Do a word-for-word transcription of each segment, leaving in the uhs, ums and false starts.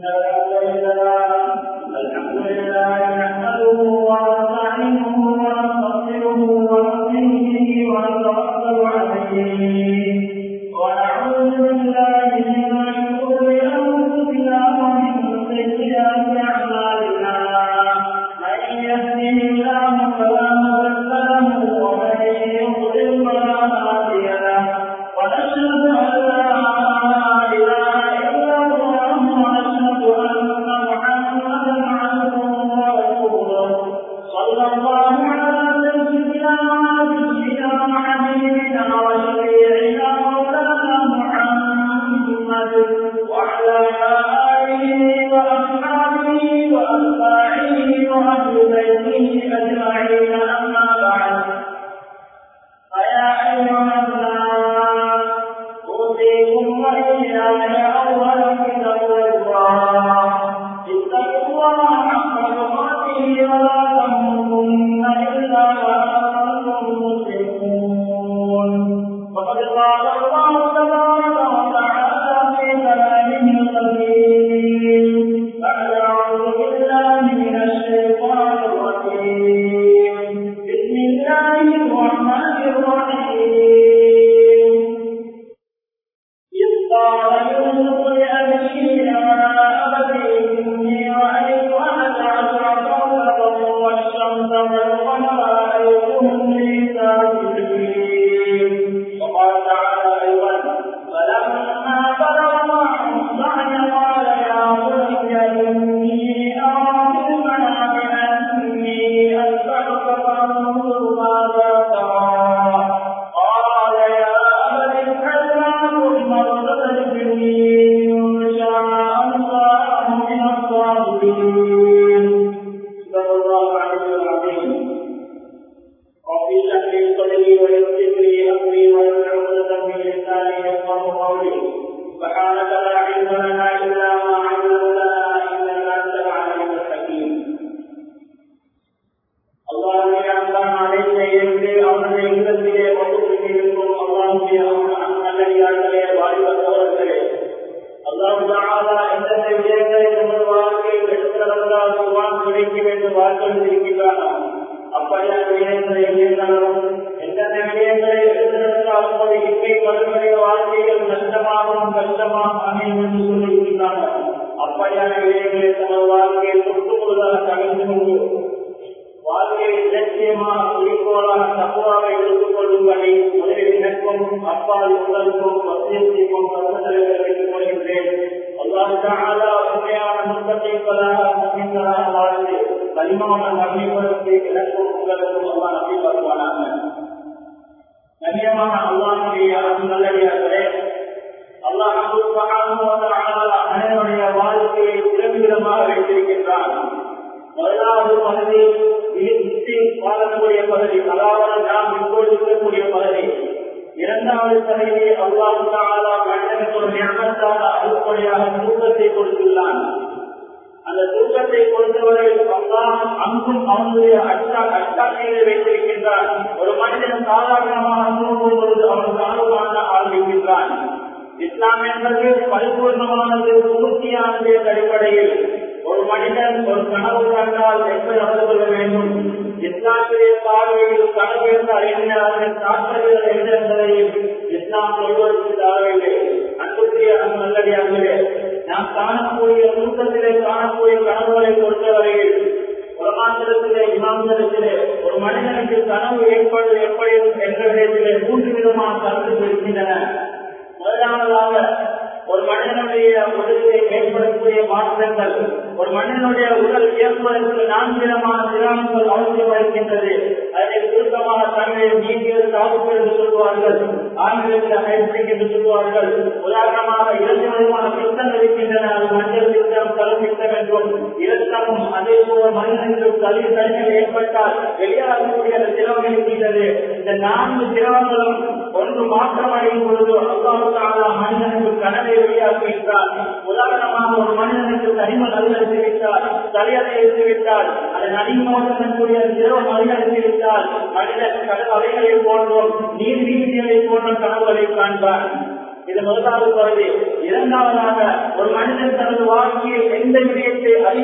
இது முதலாவது பகுதி. இரண்டாவதாக ஒரு மனிதன் தனது வாழ்க்கையை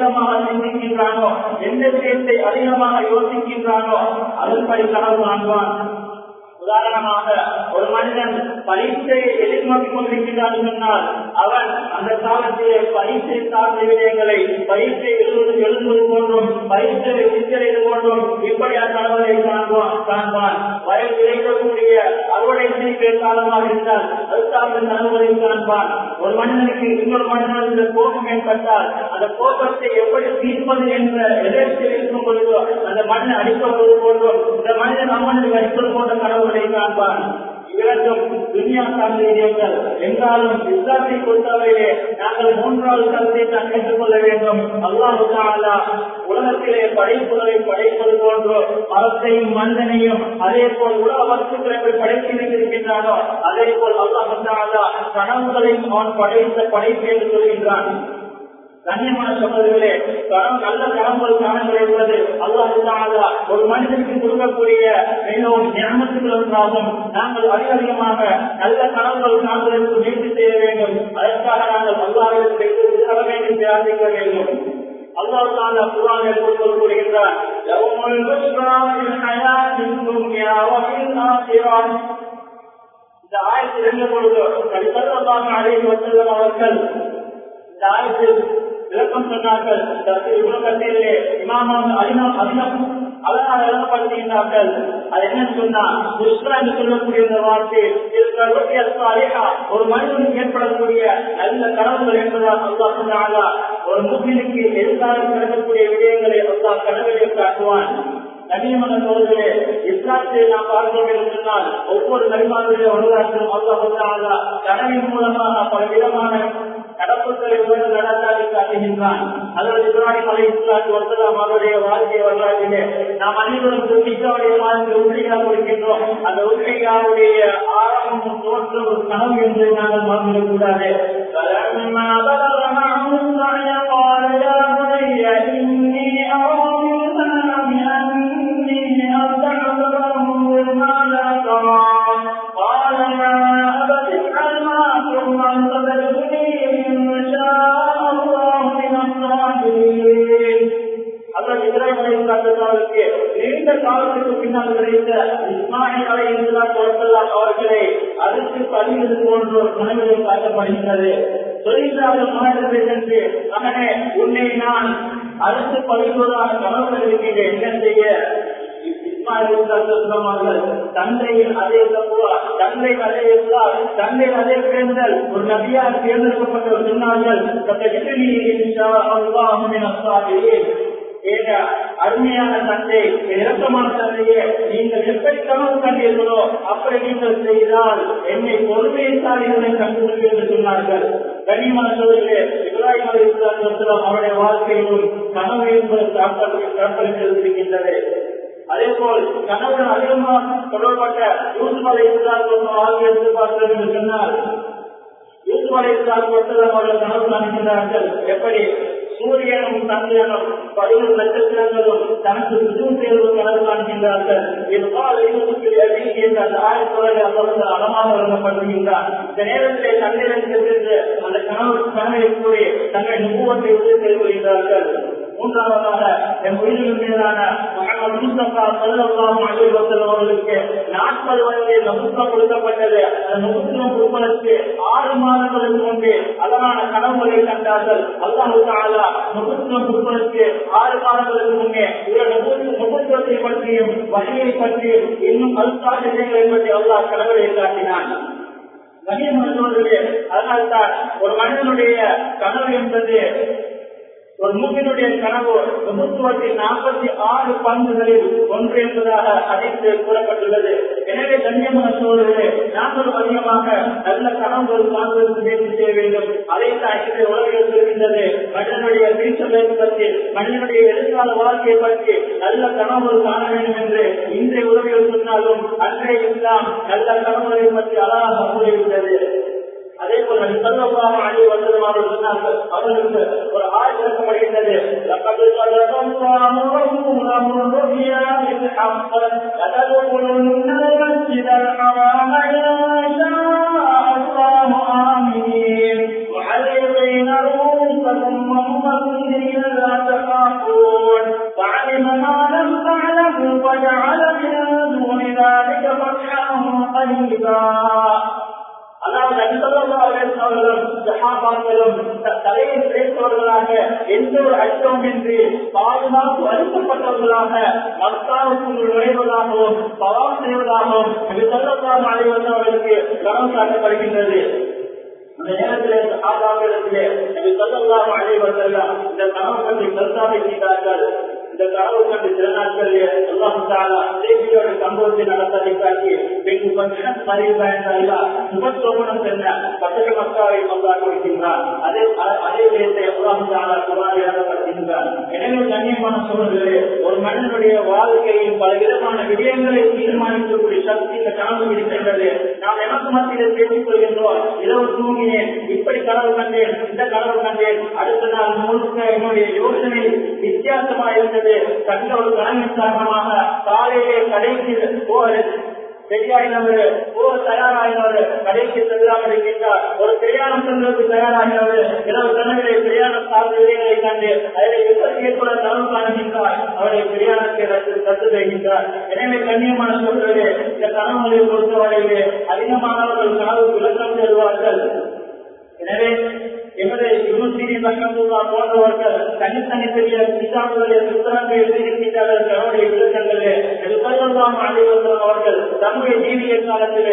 அதிகமாக சிந்திக்கின்றானோ, எந்த விஷயத்தை அதிகமாக யோசிக்கின்றானோ அதன்படி கனவு காண்பான். உதாரணமாக ஒரு மனிதன் பரீட்சையை எதிர்நோக்கிக் கொண்டிருக்கிறான் சொன்னால் அவன் அந்த காலத்திலே பரீட்சை சார்ந்த விடயங்களை பரீட்சை எழுதுவது எழுதுவது போன்றும் பரீட்சையை சித்தரித்து போன்றும் இப்படியான கனவுகளை காண்பான் காண்பான் வயல் விளைக்கக்கூடிய அறுவடை செய்கிற காலமாக இருந்தால் அது சார்ந்த கனவுகளை காண்பான். ஒரு மனிதனுக்கு இன்னொரு மனிதனுக்கு கோபம் ஏற்பட்டால் அந்த கோபத்தை எப்படி தீர்ப்பது என்ற எதிர்த்து இருக்கும் பொழுதோ அந்த மனிதன் அடிப்பது போன்றும் இந்த மனிதன் அம்மனுக்கு அடிப்பது போன்ற கனவுகளை காண்பான். இரண்டும் துன்யா சார்ந்த விடயங்கள் என்றாலும் இஸ்லாத்தை பொறுத்தவரையிலே நாங்கள் மூன்றாவது கருத்தை தான் ஏற்றுக்கொள்ள வேண்டும். அல்லாஹ் தஆலா உலகத்திலே படைப்புகளை படைப்பது போன்றோ மரத்தையும் மனிதனையும் அதே போல் உலக வஸ்துக்களை படைத்திருக்கின்றானோ அதே போல் அல்லாஹ் தஆலா கனவுகளையும் அவன் படைத்த படைப்பு என்று சொல்கின்றான். கண்ணியமான சகோதரர்களே, நல்ல கனவுகள் காண கிடைப்பது அல்லாஹ் தஆலா ஒரு மனிதனுக்கு கொடுக்கக்கூடிய மிகவும் நியமத்துகளுக்காகவும் நாங்கள் அதிக அதிகமாக நல்ல கனவுகள் காண்பதற்கு முயற்சி செய்ய வேண்டும். அதற்காக நாங்கள் அல்லாஹ்விடத்தில் உதவ வேண்டும், பிரார்த்திக்க வேண்டும். அல்லாஹ் தஆலா குர்ஆனில் கூறுகின்றார், யௌமுல் புஷ்ரா ஃபில் ஹயாத்தின் துன்யா வ ஃபில் ஆখিরাத். இந்த ஆயத்தில் என்ன பொழுது நபி ஸல்லல்லாஹு அலைஹி வஸல்லம் அவர்கள் இந்த ஆயத்தில் விளக்கம் சொன்னார்கள். உலகத்திலே இமாம் அதிகம் அதிகம் அதனால் எழுதப்படுத்துகின்றார்கள். அது என்னன்னு சொன்னா புஷ்ரா என்று சொல்லக்கூடிய இந்த வார்த்தை ஒரு மனிதனுக்கு ஏற்படக்கூடிய நல்ல கனவுகள் என்பதால் அல்லாஹ் தஆலா ஒரு முஸ்லிமுக்கு எதிர்காலம் கிடைக்கக்கூடிய விடயங்களை அல்லாஹ் கனவிலே காட்டுவான். கண்ணியமான சகோதரர்களே, இஸ்லாத்தை நாம் பார்க்கிறோம் என்று சொன்னால் ஒவ்வொரு நபிமாருடைய வரலாற்றிலும் அல்லாஹ் தஆலா கனவின் மூலமாக பல விதமான கடப்புகளை நடத்தாடி காட்டுகின்றான். அதாவது இப்ராஹிம் அலைஹிஸ்ஸலாத்து வஸ்ஸலாம் அவருடைய வாழ்க்கை வரலாற்றிலே நாம் அனைவரும் துணிக்காவுடைய மாதிரி உண்மையாக கொடுக்கின்றோம். அந்த உண்மையாவுடைய ஆரம்பம் தோற்றம் ஒரு கனவு என்று நாங்கள் மறந்துவிடக் கூடாது. நீண்ட காலத்துக்கு பின்னால் கிடைத்த இஸ்மாயில் அலைஹிஸ்ஸலாம் அவர்களை அறுத்து பலியிடுவது போன்ற ஒரு கனவிலே காட்டப்படுகின்றது. தொழிலாளர் மாநிலத்தை சென்று மகனே உன்னை நான் அறுத்து பலிடுவதாக கனவுகள் இருக்கின்றேன், என்ன செய்ய? தந்தையில் அதே தந்தை அதே தந்தை அதே தேர்தல் ஒரு நபியாக தேர்ந்தெடுக்கப்பட்ட சொன்னார்கள். அருமையான தந்தை, இறக்கமான தந்தையே, நீங்கள் எப்படி கனவு கண்டீர்களோ அப்படி நீங்கள் செய்தால் என்னை பொறுமையைசாலிகளை கண்டுகொள்வது என்று சொன்னார்கள். கனிமான சோதரிலே இப்ராஹிம் அலைஹிஸ்ஸலாம் அவருடைய வாழ்க்கையிலும் கனவு என்பது காட்டப்பட்டிருக்கின்றது. அதே போல் கனவுடன் அதிகமாக தொடர்பட்ட யூசுப் அலைஹிஸ்ஸலாம் வாழ்க்கை பார்த்தது என்று சொன்னால் யூசுப் அலைஹிஸ்ஸலாம் அவர்கள் கனவு காண்கின்றார்கள். எப்படி சூரியனும் சந்திரனும் பதினொரு நட்சத்திரங்களும் தனக்கு சுஜூத் செய்வது கனவு காண்கின்றார்கள். அந்த ஆயத்தோடு அவர்கள் அறமாக வழங்கப்படுகின்றார். இந்த நேரத்திலே சந்திரன் சென்று அந்த கனவு கனவை கூறி தங்கள் நுபுவத்தை உறுதி செய்து கொள்கின்றார்கள். மூன்றாவதாக என் உயிரின் மீதான முஹம்மது முஸ்தபா ஸல்லல்லாஹு அலைஹி வஸல்லம் அவர்களுக்கு நாற்பது வயதில் நபுத்துவம் கொடுக்கப்பட்டது. அந்த நபுத்துவம் கொடுப்பதற்கு ஆறு மாதங்களுக்கு முன்பே அழகான கனவுகளை கண்டார்கள். அல்லாஹ் தஆலா நபுத்துவம் கொடுப்பதற்கு ஆறு மாதங்களுக்கு முன்னே நபுத்துவத்தை பற்றியும் வகையை பற்றியும் இன்னும் அல்சாட்சியங்களை பற்றி அல்லாஹ் கனவுகளை காட்டினான். அதனால்தான் ஒரு மனிதனுடைய கனவு என்பது ஒரு மூக்கினுடைய கனவு நபுத்துவத்தின் நாற்பத்தி ஆறு பங்குகளில் ஒன்று என்பதாக அழைத்து கூறப்பட்டுள்ளது. எனவே கண்ணியமான சோழர்களே, நாங்களும் அதிகமாக நல்ல கனவுகள் காண்பதற்கு முயற்சி செய்ய வேண்டும். அதைத்தான் இந்த உலகில் சொல்கின்றது. மனிதனுடைய வீழ்ச்சிகளை பற்றி, மனிதனுடைய எதிர்கால வாழ்க்கையை பற்றி நல்ல கனவுகள் காண வேண்டும் என்று இன்றைய உலகில் சொன்னாலும் அன்றைய இஸ்லாம் நல்ல கனவுகளை பற்றி அழகாக கூறியுள்ளது. அதே போல ஸல்லல்லாஹு அலைஹி வஸல்லம் அவர்கள் சொன்னார்கள், அவர்களுக்கு ஒரு ஆயத் இறக்கப்படுகின்றது. லகத் ஸல்லல்லாஹு ரசூலுல்லாஹி ருயா பில் ஹக் லததுலுன்னல் மஸ்ஜிதல் ஹராம இன்ஷா அல்லாஹு ஆமீன் முஹல்லிகீன ரூஸக்கும் வமுகஸ்ஸிரீன அதாவது அவர்களும் சஹாபாக்களும் தலையை சேர்த்தவர்களாக எந்த ஒரு அச்சம் என்று பாதுகாப்பு அளிக்கப்பட்டவர்களாக மக்காவுக்கு நுழைவதாகவும் பவாப் செய்வதாகவும் ஸல்லல்லாஹு அலைஹி வஸல்லம் அவர்களுக்கு கனவு காட்டப்படுகின்றது. அந்த நேரத்திலே சஹாபாக்களிடத்திலே நபி ஸல்லல்லாஹு அலைஹி வஸல்லம் இந்த கனவு பற்றி கருத்தாவை செய்தார்கள். இந்த கனவு கண்டு சில நாட்களிலே அல்லாஹ் தஆலா தேவியோட சம்பவத்தை நடத்தி காட்டி பின் பஞ்சம் பரிபாயனால சுபத்தோமனம் சென்ற பத்தக மக்காவை அல்லாஹ் கொடுக்கின்றார். அதே அதே வேத்தை அல்லாஹ் தஆலா குர்ஆனில் எழுதப்பட்டிருக்கிறார். எனவே கண்ணியமான சோழர்களே, ஒரு மனிதனுடைய வாழ்க்கையில் பல விதமான விடயங்களை தீர்மானிக்கக்கூடிய சக்தி இந்த கனவு இருக்கின்றது. நாம் எமக்கு மத்தியில் பேசிக் கொள்கின்றோம். இரவு தூங்கினேன், இப்படி கனவு கண்டேன், இந்த கனவு கண்டேன், அடுத்த நாள் முழுக்க என்னுடைய யோசனை வித்தியாசமாக இருந்தது. தங்க ஒரு கனவின் காரணமாக காலையிலே கடைசி பெரியாயினவர் போக தயாராகினவர் கடைசி செல்லாமல் இருக்கின்றார். ஒரு பிரயாணம் செல்வதற்கு தயாராகினவர் இரவு கனவிலே பிரயாணம் சார்ந்த விதைகளை கண்டு அதில் எப்படி ஏற்பட கனவு காணுகின்றார். அவருடைய பிரயாணத்தை ரத்து செய்கின்றார். எனவே கண்ணியமான சொல்வதே இந்த கனவுகளை பொறுத்தவரையிலே அதிகமானவர்கள் கனவு விளக்கம் தருவார்கள். எனவே எமது போன்றவர்கள் தனித்தனி பெரிய கிதாபுகளில் புத்தகங்களை எழுதியிருக்கின்றார்கள். தன்னுடைய விளக்கங்களே அவர்கள் தன்னுடைய ஜீவிய காலத்திலே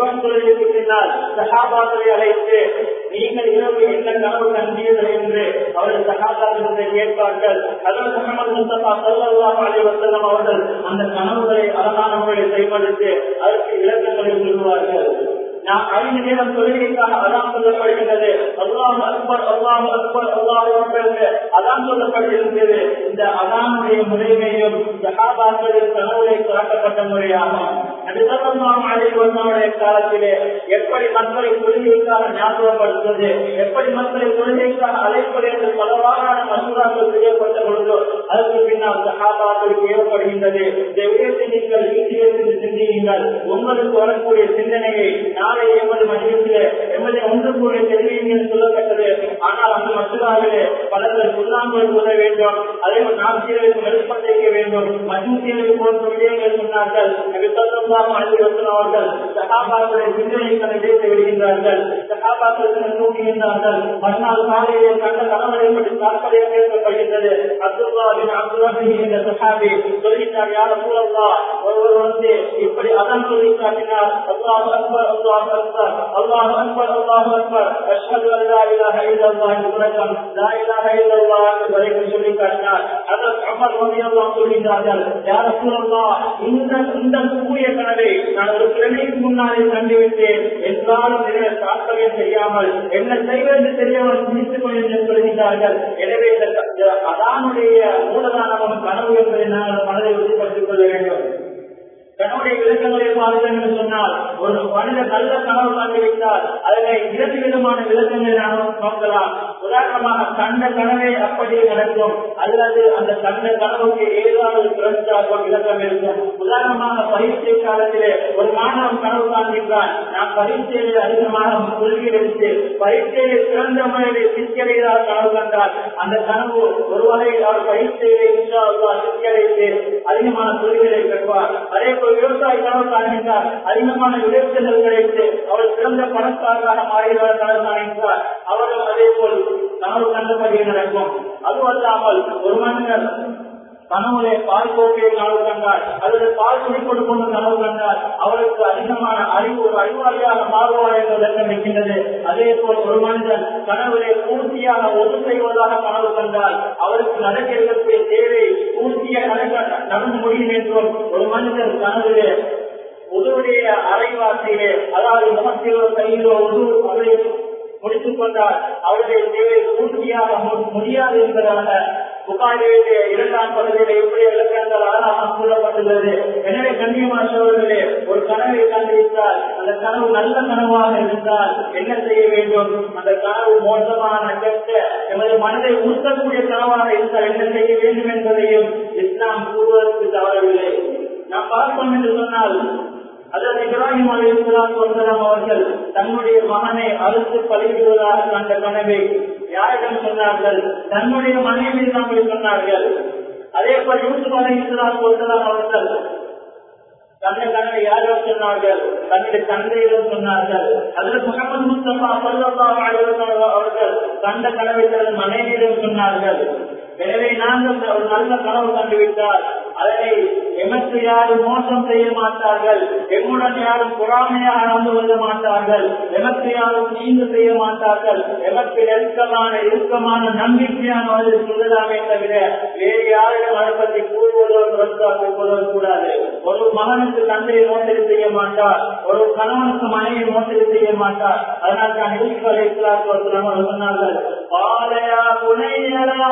பின்னால் சஹாபாக்களை அழைத்து நீங்கள் இரவு என்ன கனவு கண்டீர்கள் என்று அவர்கள் சஹாபாக்களை கேட்பார்கள். ஹஜ்ரத் முஹம்மது முஸ்தபா ஸல்லல்லாஹு அலைஹி வஸல்லம் அவர்கள் அந்த கனவுகளை அழகான முறையில் செயல்படுத்தி அதற்கு விளக்கங்களை சொல்லுவார்கள். நாம் ஐந்து நேரம் தொழுகைக்காக அதான் சொல்லப்படுகின்றது. அல்லாஹ் அக்பர் அல்லாஹ் அக்பர் அல்லாஹ் அக்பர் அதான் சொல்லப்பட்டிருக்கிறது. இந்த அதானுடைய முறைமையும் சஹாபாக்களின் கனவுகளை காட்டப்பட்ட முறையாகும். நபி ஸல்லல்லாஹு அலைஹி வஸல்லம் காலத்திலே எப்படி மக்களை தொழுகைக்காக ஞாபகப்படுத்துவது, எப்படி மக்களை தொழுகைக்காக அழைப்பது என்று பலவாறான மசூராக்கள் செய்யப்பட்ட பொழுதோ அதற்கு பின்னால் சஹாபாக்களுக்கு ஏற்படுகின்றது. இந்த விடயத்தை நீங்கள் வீட்டிலிருந்து சிந்தியுங்கள். உங்களுக்கு வரக்கூடிய சிந்தனையை நாளை எமது மனிதத்திலே எமது ஒன்று கூடிய தெரிவிங்கள் சொல்லப்பட்டது. ஆனால் அந்த மசூராவிலே பலர்கள் சொல்லாமல் சொல்ல வேண்டும். அதே நாசியர்களுக்கு நெருப்பம் செய்ய வேண்டும். மஜூசியர்களுக்கு போன்ற விடயங்கள் சொன்னார்கள். நபி ஸல்லல்லாஹு அலைஹி வஸல்லம் அவர்கள் சஹாபாக்களுடைய சிந்தனைகளை இணைத்து விடுகின்றார்கள். சஹாபாக்களுக்கு தூக்குகின்றார்கள். மறுநாள் காலையிலே கண்ட கணவரை பற்றி தாற்பயம் பேசப்படுகின்றது. அப்துல்லா பின் அப்துல்லாஹி என்ற சஹாபி சொல்லிட்டார், யா ரசூலல்லாஹ், ஒருவர் வந்து இப்படி அதான் சொல்லி காட்டினார். அல்லாஹு அக்பர் அல்லாஹு அக்பர் அல்லாஹு அக்பர் அல்லாஹு அக்பர் அஷ்ஹது அன் லா இலாஹ இல்லல்லாஹ் முஹம்மதுன் லா இலாஹ இல்லல்லாஹ் என்று சொல்லி காட்டினார். ஹஜ்ரத் உமர் ரலியல்லாஹு அன்ஹு சொல்கிறார்கள், யா ரசூலல்லாஹ், இந்த இந்த கூறிய கனவை நான் ஒரு கிழமைக்கு முன்னாலே கண்டுவிட்டேன். என்றாலும் நிறைய தாக்கவே செய்யாமல் என்ன செய்வது தெரியாமல் சிந்தித்துக் கொண்டு சொல்கிறார்கள். எனவே இந்த அதானுடைய மூலதானமும் கனவு என்பதை நாங்கள் மனதை உறுதிப்படுத்திக் கொள்ள வேண்டும். கனவுடைய விளக்கங்களை பாருங்கள் என்று சொன்னால், ஒரு மனித நல்ல கனவு காண்பித்தால் அதனை இரண்டு விதமான விளக்கங்களை நாம் பார்க்கலாம். உதாரணமாக கண்ட கனவை அப்படியே நடக்கும், அல்லது அந்த கண்ட கனவுக்கு ஏதாவது பிறந்தார்கள் விளக்கம் இருக்கும். உதாரணமாக பரீட்சை காலத்திலே ஒரு மாணவன் கனவு காண்கின்றான், நான் பரீட்சையில் அதிகமாக கொள்கையில் எடுத்து பரீட்சையை சிறந்த முறையில் சித்தியடைவதாக கனவு கண்டால் அந்த கனவு ஒரு வகையில் அவர் பரீட்சையிலே சித்தியடைத்து அதிகமான கொள்கைகளை பெறுவார். அதே விவசாயி கனவு காண்கின்றார், அதிகமான விளைச்சல்கள் கிடைத்து அவர் சிறந்த பணக்காரராக மாறுகிறார் கனவு காண்கின்றார். அவர்கள் அதே போல் கனவு கண்டபடி நடக்கும். அதுவல்லாமல் ஒரு மனிதர் கனவுலே பால் கோப்பையை கனவு கண்டார், அல்லது பால் குடிக்கொண்டு கொண்டு கனவு கண்டார், அவருக்கு அதிகமான அறிவு ஒரு அறிவாளியாக மாறுவார் என்ற விளக்கம் இருக்கின்றது. அதே போல் ஒரு மனிதன் கனவுலே பூர்த்தியாக ஒன்று செய்வதாக கனவு கண்டால் அவருக்கு நடக்க இருக்கக்கூடிய தேவை பூர்த்தியாக நடந்து முடியும் என்றும், ஒரு மனிதன் கனவுலே உதவுடைய அரைவாசியிலே அதாவது முகத்திலோ கையிலோ உதவு அதை முடித்துக் கொண்டால் அவருடைய தேவை பூர்த்தியாக முடியாது என்பதாக புகாரிலே இரண்டாம் பகுதியிலே எப்படி விளக்கங்கள் அழகாக கூறப்பட்டுள்ளது. எனவே கண்ணியமான சோழர்களே, ஒரு கனவை கண்டிருந்தால் அந்த கனவு நல்ல கனவாக இருந்தால் என்ன செய்ய வேண்டும்? அந்த கனவு மோசமான கெட்ட எமது மனதை உறுத்தக்கூடிய கனவாக இருந்தால் என்ன செய்ய வேண்டும் என்பதையும் இஸ்லாம் கூறுவதற்கு தவறவில்லை. நாம் பார்ப்போம் என்று சொன்னால், அதற்கு இப்ராஹிம் அலைஹிஸ்ஸலாத்து வஸலாம் அவர்கள் தன்னுடைய மகனை அறுத்து பலியிடுவதாக கண்ட கனவை யாரிடம் சொன்னார்கள்? தன்னுடைய மனைவியிடம் சொன்னார்கள். அதே போல் யூசுப் அலைஹிஸ்ஸலாத்து வஸலாம் அவர்கள் கண்ட கனவை யாரும் சொன்னார்கள், தன்னுடைய தந்தையிடம் சொன்னார்கள். அதில் முகமது முஸ்தபா ஸல்லல்லாஹு அலைஹி வஸல்லம் அவர்கள் கண்ட கனவை தனது மனைவியிடம் சொன்னார்கள். எனவே நாங்கள் ஒரு நல்ல கனவு கண்டுவிட்டால் அதனை எமக்கு யாரும் மோசம் செய்ய மாட்டார்கள், எம்முடன் யாரும் பொறாமையாக நடந்து கொள்ள மாட்டார்கள், எமக்கு யாரும் தீங்கு செய்ய மாட்டார்கள், எமக்கு நெருக்கமான இறுக்கமான நம்பிக்கையான சொல்லலாமே தவிர வேறு யாரிடம் அதை பற்றி கூறுவதோ கூறுவதோ கூடாது. ஒரு மகனுக்கு தந்தையை மோசடி செய்ய மாட்டார், ஒரு கணவனுக்கு மனைவி மோசடி செய்ய மாட்டார். அதனால் தான் சொன்னார்கள், பாலையா புனையலா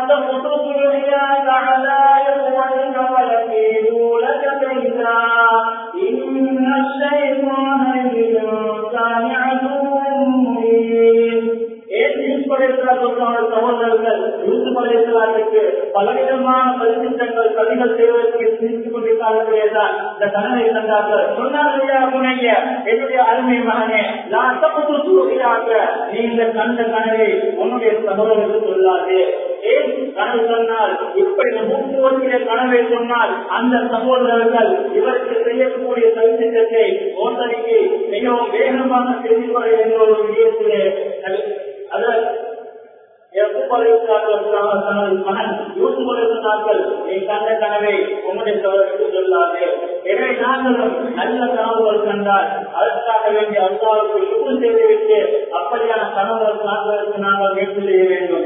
பலவிதமான பரிசுத்தங்கள் கவிகள் செய்வதற்கு சிந்தித்துக் கொண்டிருக்கிறார்களேதான் இந்த கனவை தந்தார்கள். சொன்னார்கள், என்னுடைய அருமை மகனே, நீ இந்த கண்ட கனவை உன்னுடைய சகோதரருக்கு சொல்லாது. ஏன் கனவு சொன்னால், இப்படி மூன்று கனவை சொன்னால் அந்த சகோதரர்கள் இவருக்கு செய்யக்கூடிய சவித்திட்டத்தை மோசடிக்கு மிகவும் வேகமாக செய்து கொள்ள என்ற ஒரு விடயத்திலே மகன் யூசுப் சொன்னார்கள், நீ கண்ட கனவை உங்களுடைய சகோதரருக்கு சொல்லாது. எனவே நாங்களும் நல்ல கனவுகள் கண்டால் அதற்காக வேண்டிய அல்லாஹ்வுக்கு சுக்ர் செய்துவிட்டு அப்படியான கனவுகள் காண்பதற்கு நாங்கள் முயற்சி செய்ய வேண்டும்.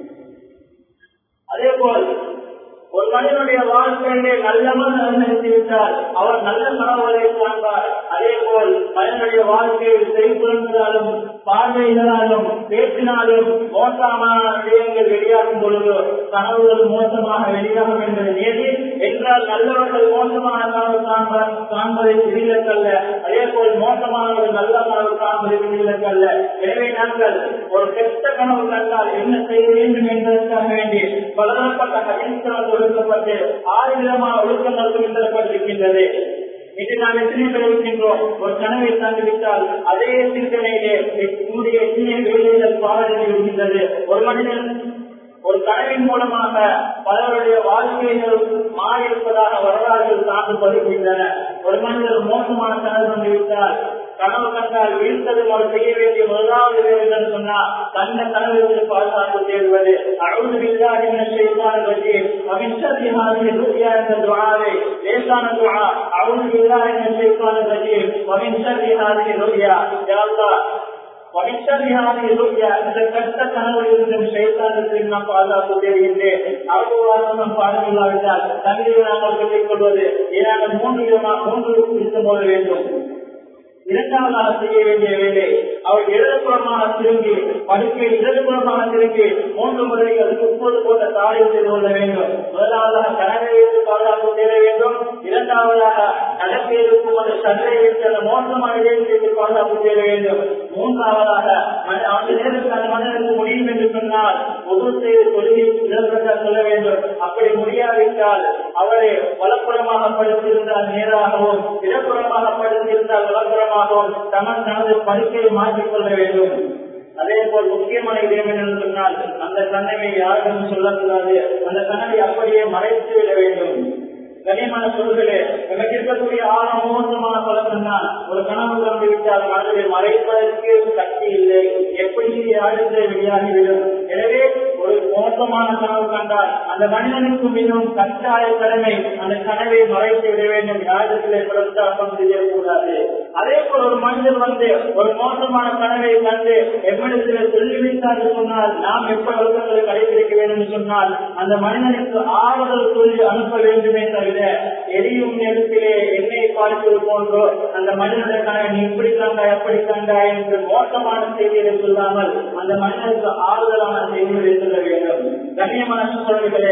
அதே போல் ஒரு மனிதனுடைய வாழ்க்கையிலே நல்லவன் நினைத்துவிட்டால் அவர் நல்ல கனவுகளை காண்பார். அதே போல் மனிதனுடைய வாழ்க்கையில் செய்திருந்தாலும் பார்வையினாலும் பேசினாலும் மோசமான விஷயங்கள் வெளியாகும் பொழுது கனவுகள் மோசமாக வெளியாகும் என்பது நேரி என்றால் நல்லவர்கள் மோசமான கனவு காண்பார் காண்பதை விதிவிலக்கல்ல. அதே போல் மோசமானவர்கள் நல்ல கனவு காண்பதை விதிவிலக்கல்ல. எனவே நாங்கள் ஒரு கெட்ட கனவு கண்டால் என்ன செய்ய வேண்டும் என்பதற்காக வேண்டி பலதரப்பட்ட கடிதங்கள் ஒழுக்கப்பட்டு ஆறு விதமான ஒழுக்கங்கள் குறிப்பிடப்பட்டிருக்கின்றது. இன்று நாம் எத்தனை பேர் இருக்கின்றோம்? ஒரு கனவை தந்துவிட்டால் அதே சிந்தனையிலே என்னுடைய எத்தனை வேலைகள் பாடலில் இருக்கின்றது. ஒரு மனிதன் ஒரு கனவின் மூலமாக பலருடைய வாழ்க்கைகள் மாறியிருப்பதாக வரலாறுகள் சார்ந்து பதிவுகின்றன. ஒரு மனிதர் மோசமான கனவு வந்துவிட்டால் கனவு கண்டால் வீழ்த்தது அவர் செய்ய வேண்டிய முதலாவது வேறு என்று சொன்னால் தன்னை கனவு பாதுகாப்பு தேடுவது. அழுது வில்லாஹி மினஷ் ஷைத்தானிர் ரஜீம் வமின் ஷர்ரி ஹாதிஹி ருயா என்ற துஆவை லேசான துஆ. அழுது வில்லாஹி மினஷ் ஷைத்தானிர் ரஜீம் வமின் ஷர்ரி ஹாதிஹி ருயா. யா அல்லாஹ் வமின் ஷர்ரி ஹாதிஹி ருயா, இந்த கெட்ட கனவில் இருந்து ஷைத்தானுக்கு நான் பாதுகாப்பு தேடுகின்றேன். அவ்வளவு பாதுகாவிட்டால் தங்களை நாங்கள் சொல்லிக் கொள்வது ஏதாவது மூன்று விதமாக மூன்று இருக்கும் போது வேண்டும். இரண்டாவதாக செய்ய வேண்டிய வேலை, அவர் இடதுபுறமாக திரும்பி படுக்கை இடதுபுறமாக திரும்பி மூன்று முறைகள் முப்பது போன்ற தாயம் செய்து கொள்ள வேண்டும். முதலாவதாக கனவை வைத்து பாதுகாப்பு தேட வேண்டும். இரண்டாவதாக நடக்கை இருக்கும் அந்த சந்தை வைத்து அந்த மோசமான இடைவெளிக்கு பாதுகாப்பு தேட வேண்டும். மூன்றாவதாக அந்த நேரத்தில் அந்த மனிதனுக்கு முடியும் என்று சொன்னால் பொது செய்து கொள்கை சொல்ல வேண்டும். அப்படி முடியாவிட்டால் அவரை வலப்புறமாக படுத்திருந்தால் நேராகவும் இடப்புறமாக படுத்திருந்தால் வலப்புறமாகவும் தமன் தனது படுக்கையை மாற்றிக்கொள்ள வேண்டும். அதே போல் முக்கியமான இடம் என்று சொன்னால் அந்த கனவை யாரிடம் சொல்லக்கூடாது. அந்த கனவை அப்படியே மறைத்து விட வேண்டும். கனிமான சொல்களே, எனக்கு இருக்கக்கூடிய ஆழ மோசமான பழக்கம் தான் ஒரு கனவு கண்டு விட்டால் மனதை மறைப்பதற்கு சக்தி இல்லை, எப்படி ஆழ்ந்த வெளியாகிவிடும். எனவே ஒரு மோசமான கனவு கண்டால் அந்த மனிதனுக்கு மிகவும் கட்டாய கடமை அந்த கனவை மறைத்து விட வேண்டும். யாரிடத்திலே பிரஸ்தாபம் செய்யக்கூடாது. அதே போல் ஒரு மனிதன் வந்து ஒரு மோசமான கனவை கண்டு எவ்விடத்தில் சொல்லிவிட்டார் சொன்னால் நாம் எப்படி ஒழுக்கங்களை கடைபிடிக்க வேண்டும் சொன்னால் அந்த மனிதனுக்கு ஆறுதல் சொல்லி அனுப்ப வேண்டுமே தவிர எரியும் நேரத்திலே எண்ணெய் பார்ப்பது போன்றோ அந்த மனிதனுடைய கனவை நீ இப்படி கண்டா எப்படி கண்டா என்று மோசமான செய்திகளை சொல்லாமல் அந்த மனிதனுக்கு ஆறுதலான செய்திகளை சொல்ல வேண்டும். கண்ணியமான சகோதரர்களே,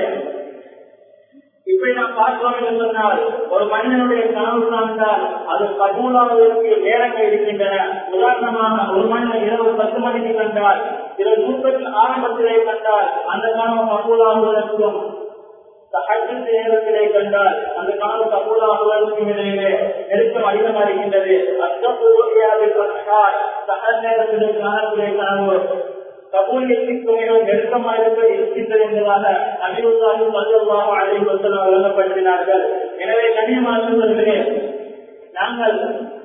இப்படி நாம் பார்க்கிறோம் என்று சொன்னால் ஒரு மனிதனுடைய கனவு காண்டால் அது கபூலாவதற்கு நேரங்கள் இருக்கின்றன. உதாரணமாக ஒரு மனிதன் இரவு பத்து மணிக்கு கண்டால் இரவு நூற்றத்தில் ஆரம்பத்திலே கண்டால் அந்த கனவு கபூலாவதற்கும் நேரத்திலே கண்டால் அந்த கனவு கபூலாவதற்கும் இடையிலே நெருக்கம் அதிகமாக இருக்கின்றது. சகல் நேரத்திலே காலத்திலே கனவு கபூலியத்திற்கு மிகவும் நெருக்கமாக இருக்கின்றது என்பதாக நபியுல்லாஹி ஸல்லல்லாஹு அலைஹி வஸல்லம் வழங்கப்படுகிறார்கள். எனவே கண்ணியமானவர்களே, நாங்கள்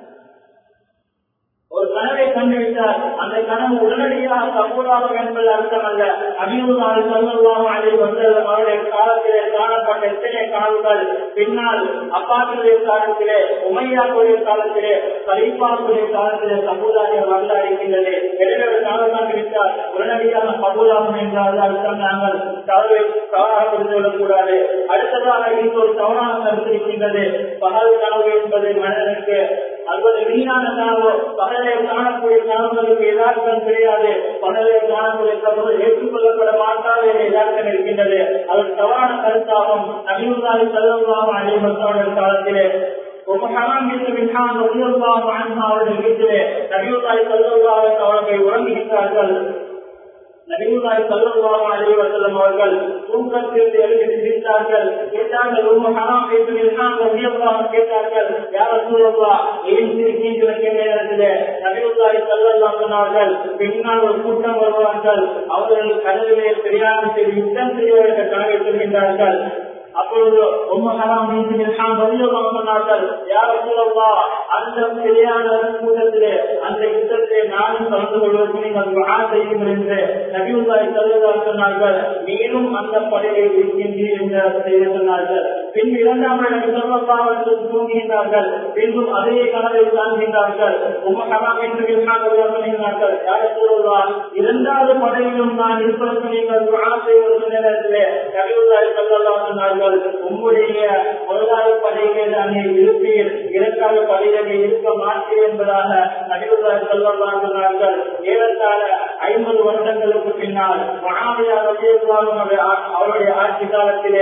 ஒரு கனவை கண்டுவிட்டால் அந்த கனவு உடனடியாக கபூலாக என்பது அர்த்தமல்ல. அபிமுகால் சொல்லலாம் அதை வந்தது அவருடைய காலத்திலே காணப்பட்ட எத்தனை கனவுகள் பின்னால் அப்பாக்களுடைய காலத்திலே, உமையாக்களுடைய காலத்திலே, கலீஃபாக்களுடைய காலத்திலே கபூலாக வரலாறு இருக்கின்றது. எனவே ஒரு கனவு கண்டுவிட்டால் உடனடியாக கபூலாகும் என்றால் அர்த்தம் நாங்கள் தவறை தவறாக புரிந்து கொள்ளக்கூடாது. அடுத்ததாக இது ஒரு தவறான கருத்து இருக்கின்றது. பகல் கனவு என்பது மனிதனுக்கு அல்லது வீணான கனவு. பகலை காணக்கூடிய கனவுகளுக்கு எதார்த்தம் கிடையாது. பகலை காணக்கூடிய கனவுகள் ஏற்றுக்கொள்ளப்பட மாட்டாது என்ற எதார்த்தம் இருக்கின்றது. அது தவறான கருத்தாகும். நபியுல்லாஹி ஸல்லல்லாஹு அலைஹி வஸல்லம் காலத்திலே அவருடைய வீட்டிலே நபியுல்லாஹி ஸல்லல்லாஹு அலைஹி வஸல்லம் உறங்குகிறார்கள். நபியுல்லாஹி ஸல்லல்லாஹு அலைஹி வஸல்லம் அவர்கள் தூக்கத்தில் எழுதி சிரித்தார்கள். கேட்டார்கள், உம்மு ஹராம் பின்த் மில்ஹான் ரலியல்லாஹு அன்ஹா கேட்டார்கள், யா ரசூலல்லாஹ் ஏன் சிரிக்கிறீர்கள் என்ற நேரத்திலே நபியுல்லாஹி ஸல்லல்லாஹு அலைஹி வஸல்லம் பின்னால் ஒரு கூட்டம் வருவார்கள். அவர்கள் கனவிலே பிரயாணம் செய்து யுத்தம் செய்ய என்ற கனவை சொல்கின்றார்கள். அப்பொழுது உம்மு ஹராம் பின்த் மில்ஹான் ரலியல்லாஹு அன்ஹா சொன்னார்கள், யா ரசூலல்லாஹ் அந்த பிரயாண கூட்டத்திலே அந்த யுத்தத்திலே நானும் கலந்து கொள்வதற்கு நீங்கள் துஆ செய்யுங்கள் என்று நபியுல்லாஹி ஸல்லல்லாஹு அலைஹி சொன்னார்கள். நீனும் அந்த படையை இருக்கின்றீர் என்று செய்தி சொன்னார்கள். பின் இரண்டாம் நபி ஸல்லல்லாஹு அலைஹி வஸல்லம் தூங்குகின்றார்கள். பின்பும் அதே கனவை காண்கின்றார்கள். உம்மு ஹராம் பின்த் மில்ஹான் ரலியல்லாஹு அன்ஹா சொன்னார்கள், யா ரசூலல்லாஹ் இரண்டாவது படையிலும் நான் இருப்பதற்கு நீங்கள் துஆ செய்வது நேரத்திலே நபியுல்லாஹி ஸல்லல்லாஹு அலைஹி சொன்னார்கள், உங்களுடைய முதலாவது படையிலே தானே இருப்பீர், இரண்டாவது படையிலே இருக்க மாட்டீர் என்பதாக நபியுல்லாஹி ஸல்லல்லாஹு அலைஹி சொன்னார்கள். ஏறத்தாழ ஐம்பது வருடங்களுக்கு பின்னால் முஆவியா ரலியல்லாஹு அன்ஹு அவருடைய ஆட்சி காலத்திலே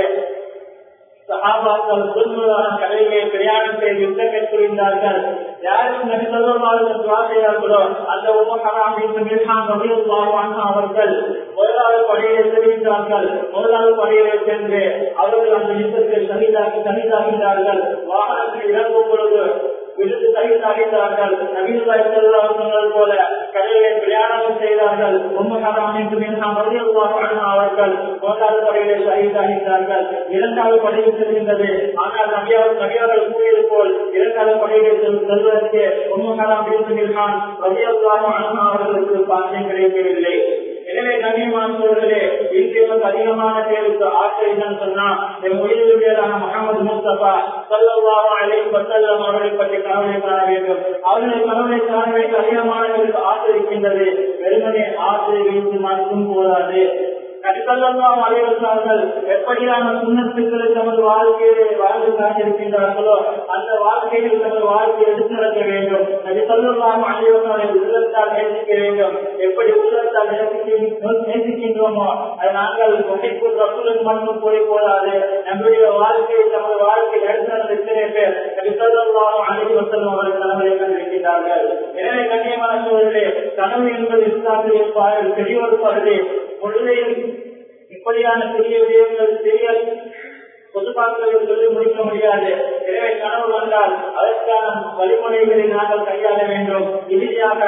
சஹாபாக்கள் குழுவான கடலிலே பிரயாணம் செய்து யுத்தம் மேற்கொள்கின்றார்கள். யாருக்கு நபி ஸல்லல்லாஹு அலைஹி வஸல்லம் துஆ செய்தார்களோ அந்த உம்மு ஹராம் பின்த் மில்ஹான் ரலியல்லாஹு அன்ஹா அவர்கள் முதலாவது படையிலே செல்கின்றார்கள். முதலாவது படையிலே சென்று அவர்கள் அந்த யுத்தத்தில் ஷஹீதாகி ஷஹீதாகின்றார்கள். வாகனத்தில் இறங்கும் பொழுது விழுந்து ஷஹீதாகின்றார்கள். நபியுல்லாஹி ஸல்லல்லாஹு அலைஹி வஸல்லம் போல கடலிலே பிரயாணம் செய்தார்கள். உம்மு ஹராம் பின்த் மில்ஹான் ரலியல்லாஹு அன்ஹா அவர்கள் முதலாவது படையிலே ஷஹீதாகின்றார்கள். இரண்டாவது படையில் செல்கின்றது. ஆனால் நபியார் நபியார்கள் கூறியது போல் இரண்டாவது படையிலே செல்வதற்கு உம்மு ஹராம் பின்த் மில்ஹான் ரலியல்லாஹு அன்ஹா அவர்களுக்கு பாக்கியம் கிடைக்கவில்லை. எனவே நபிமார்களே இன்றைய அதிகமான பேருக்கு ஆற்றல் என்னன்னு சொன்னா மொழியிலான முஹம்மது முஸ்தபா ஸல்லல்லாஹு அலைஹி வஸல்லம் அவர்களை பற்றி கனவை காண வேண்டும். அவர்களை கனவை காண வேண்டிய அதிகமான பேருக்கு ஆற்றல் இருக்கின்றது. வெறுமனே ஆற்றலை வைத்து மட்டும் போதாது. நபி ஸல்லல்லாஹு அலைஹி வஸல்லம் எப்படியான சுன்னத்துக்களை தமது வாழ்க்கையை வாழ்ந்து காட்டியிருக்கின்றார்களோ அந்த வாழ்க்கையில் தமது வாழ்க்கையை எடுத்து நடக்க வேண்டும். நபி ஸல்லல்லாஹு அலைஹி வஸல்லம் உள்ளத்தால் நேசிக்க வேண்டும். எப்படி உள்ளத்தால் நேசிக்கின்றோமோ அது நாங்கள் ஒன்றைக்கு ரசூலுக்கு மட்டும் போய் போதாது. நம்முடைய வாழ்க்கையை தமது வாழ்க்கையை எடுத்து நடந்த எத்தனை பேர் நபி ஸல்லல்லாஹு அலைஹி வஸல்லம் அவர்கள் கனவை கண்டிருக்கிறார்கள். எனவே கண்ணியமான சோதரே, கனவு என்பது இஸ்லாத்தில் பெரிய ஒரு பகுதி. பொழுதையில் இப்படியான பெரிய விடயங்கள் பெரிய பொதுப்பாக்களை சொல்லி முடிக்க முடியாது. எனவே கனவு வந்தால் அதற்கான வழிமுறைகளை நாங்கள் கையாள வேண்டும். இறுதியாக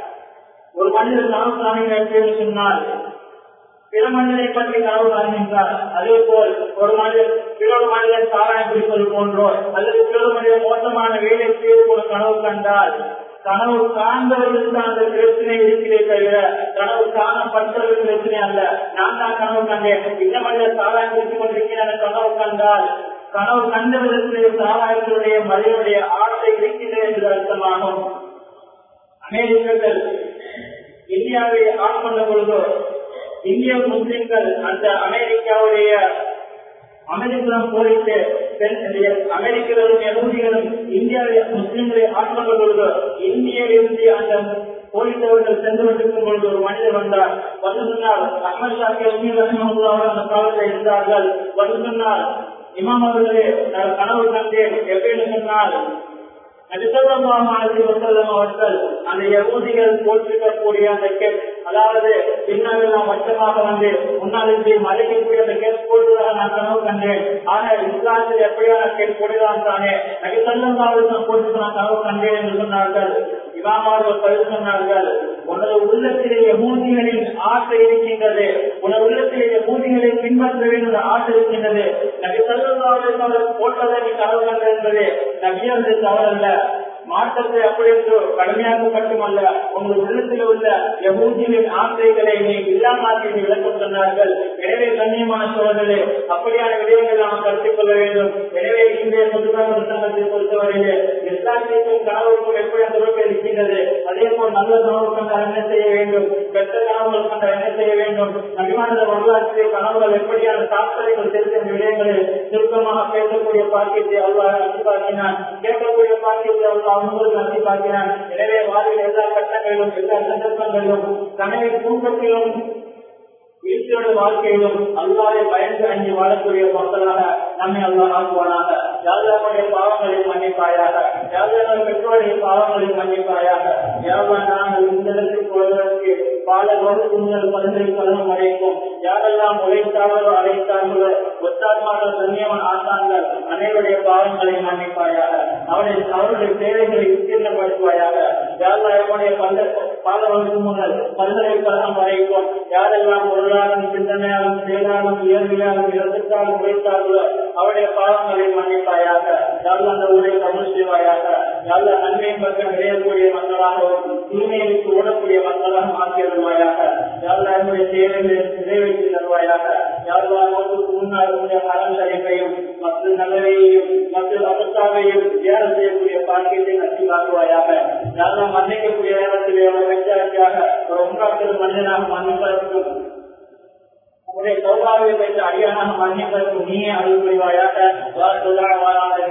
ஒரு மனிதர் கனவு காணுகிறார் சொன்னால் பிற மனிதனை பற்றி கனவு காண்கின்றார். அதே போல் ஒரு மனிதர் பிறொரு மனிதன் சாராயம் பிடிப்பது போன்றோ அல்லது பிறொரு மனிதர் மோசமான வேலை செய்து ஒரு கனவு கண்டால் கனவு காண்பவர்களுக்கு அந்த பிரச்சனை இருக்கிறே தவிர கனவு காணப்பட்டவர்கள் பிரச்சனை அல்ல. நான் தான் கனவு கண்டேன், இந்த மனிதர் சாராயம் பிடித்துக் கொண்டிருக்கிறேன் கனவு கண்டால் கனவு கண்ட விதத்திலே சாராயங்களுடைய மனிதனுடைய ஆசை இருக்கிறது என்று அர்த்தமாகும். அமெரிக்கர்கள் இந்தியாவை ஆட்கொண்ட பொழுதோ இந்திய முஸ்லிம்கள் அந்த அமெரிக்காவுடைய அமெரிக்கெல்லாம் போரிட்டு அமெரிக்கர்களும் யகூதிகளும் இந்தியாவை முஸ்லிம்களை ஆட்கொண்ட பொழுது இந்தியாவிலிருந்து அந்த போரிட்டவர்கள் சென்று கொண்டிருக்கும் பொழுது ஒரு மனிதர் வந்தார். வந்து சொன்னால் அஹ்மத் ஷாக்கி அந்த காலத்தில் இருந்தார்கள். வந்து சொன்னால் இமாம் அவர்களே நான் கனவு கண்டேன் எப்படின்னு சொன்னால் அவர்கள் அந்த யகூதிகள் போட்டிருக்கக்கூடிய அந்த கேட், அதாவது பின்னால் வட்டமாக வந்து முன்னாடி மலைக்கக்கூடிய அந்த கேட் போட்டுவதாக நான் கனவு கண்டேன். ஆனா இஸ்லாத்தில் எப்படியான கேட்கொடுதான் தானே நபி ஸல்லல்லாஹு அலைஹி வஸல்லம் போட்டு நான் கனவு கண்டேன் என்று சொன்னார்கள். இமாமார்கள் கருத்து சொன்னார்கள், உனது உள்ளத்திலே யஹூதிகளின் ஆசை இருக்கின்றது, உனது உள்ளத்திலே யஹூதிகளை பின்பற்ற வேண்டும் ஆசை இருக்கின்றது. நபி ஸல்லல்லாஹு அலைஹி வஸல்லம் போட்டதை நீ கனவு கண்டது என்பது நபியது தவறல்ல. மாற்றத்தை அப்படி என்று கடுமையாக மட்டுமல்ல, உங்கள் உள்ளத்தில் உள்ள யஹூதிகளின் ஆசைகளை நீ இல்லாமாக்கி விளக்கம் சொன்னார்கள். எனவே கண்ணியமான சோழர்களே, அப்படியான விடயங்கள் நாம் கருத்தில் கொள்ள வேண்டும். எனவே இன்றைய புத்தகத்தை பொறுத்தவரையிலே இஸ்லாத்திற்கும் கனவுக்கும் எப்படி தொடர்பு இருக்கின்றது. அதே போல் நல்ல கனவு கண்டால் என்ன செய்ய வேண்டும், கெட்ட கனவுகள் கண்டால் என்ன செய்ய வேண்டும், நபிமான வரலாற்று கனவுகள் எப்படியான தாக்கங்கள் தெரிந்த விடயங்களை சுருக்கமாக பேசக்கூடிய பாக்கியத்தை அல்லாஹ் அனுப்பாக்கினான். கேட்கக்கூடிய பாக்கியத்தை அல்லாஹ் அவங்களுக்கு நம்பி பார்க்கிறான். எனவே வாழ்வில் எல்லா கட்டங்களிலும் எல்லா சந்தர்ப்பங்களிலும் கனவின் தூக்கத்திலும் வீழ்ச்சியோட வாழ்க்கையிலும் அல்லாஹ்வை பயந்து அஞ்சு வாழக்கூடிய மக்களாக நம்மை அல்லாஹ் ஆக்குவானாக. யாருடைய பாவங்களை மன்னிப்பாயாக, யாருடைய பெற்றோருடைய பாவங்களை மன்னிப்பாயாக. யாரெல்லாம் நாங்கள் இந்த இடத்துக்கு வருவதற்கு பால வகுப்பு முதல் பதினெட்டு பலனும் அடைக்கும். யாரெல்லாம் உழைத்தார்களோ அழைத்தார்களோ ஒத்தாத்மார்கள் கண்ணியவன் ஆசான்கள் அனைவருடைய பாவங்களை மன்னிப்பாயாக. அவருடைய அவருடைய தேவைகளை உத்தீர்ணப்படுத்துவாயாக. யாருடைய பால வகுப்பு முதல் பல்கலைக்கழகம் வரைக்கும் யாரெல்லாம் பொருளாதாரம் சிந்தனையாலும் செயலாலும் இயற்கையாலும் இறந்துட்டாலும் உழைத்தார்களோ அவருடைய பாவங்களை மன்னிப்பாயாக. யாரும் அந்த ஊரை கமல் செய்வாயாக. யாரு நன்மையின் பக்கம் விளையக்கூடிய மக்களாகவும் தூய்மைக்கு ஓடக்கூடிய மக்களாகவும் ஆக்கியருவாயாக. யாரு என்னுடைய தேவைகளை நிறைவேற்றி தருவாயாக. யாரெல்லாம் முன்னாள் காலம் சரிப்பையும் மக்கள் நல்லவையையும் மக்கள் அவஸ்தாவையும் தியானம் செய்யக்கூடிய பாக்கியத்தை நசிவாக்குவாயாக. யாரெல்லாம் மன்னிக்கக்கூடிய நேரத்திலே வெற்றியாக ஒரு உண்டாக்குவது மனிதனாக மன்னிப்பதற்கும் உடைய சௌபாவை வைத்து அடியானாக மன்னிப்பதற்கும் நீயே அருள் புரிவாயாக.